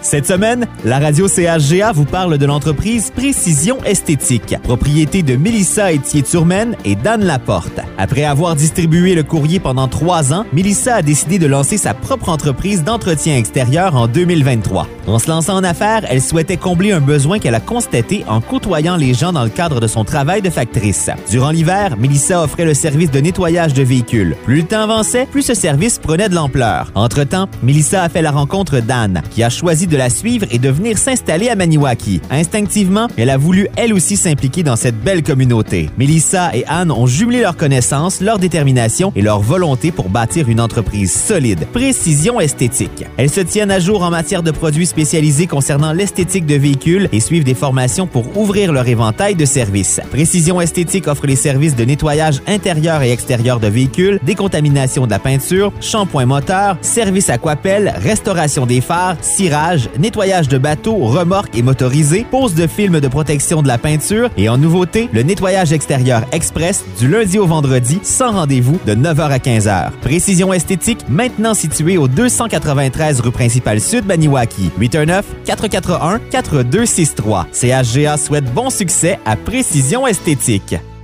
Cette semaine, la radio CHGA vous parle de l'entreprise Précision Esthétique, propriété de Mélissa Etier-Turmen et d'Anne Laporte. Après avoir distribué le courrier pendant 3 ans, Mélissa a décidé de lancer sa propre entreprise d'entretien extérieur en 2023. En se lançant en affaires, elle souhaitait combler un besoin qu'elle a constaté en côtoyant les gens dans le cadre de son travail de factrice. Durant l'hiver, Mélissa offrait le service de nettoyage de véhicules. Plus le temps avançait, plus ce service prenait de l'ampleur. Entre-temps, Mélissa a fait la rencontre d'Anne, qui a choisi de la suivre et de venir s'installer à Maniwaki. Instinctivement, elle a voulu elle aussi s'impliquer dans cette belle communauté. Mélissa et Anne ont jumelé leurs connaissances, leur détermination et leur volonté pour bâtir une entreprise solide, Précision Esthétique. Elles se tiennent à jour en matière de produits spécialisés concernant l'esthétique de véhicules et suivent des formations pour ouvrir leur éventail de services. Précision Esthétique offre les services de nettoyage intérieur et extérieur de véhicules, décontamination de la peinture, shampoing moteur, service aquapelle, restauration des phares, cirage, nettoyage de bateaux, remorques et motorisés, pose de film de protection de la peinture et en nouveauté, le nettoyage extérieur express du lundi au vendredi sans rendez-vous de 9h à 15h. Précision Esthétique, maintenant située au 293 rue principale sud Maniwaki. 819-441-4263. CHGA souhaite bon succès à Précision Esthétique.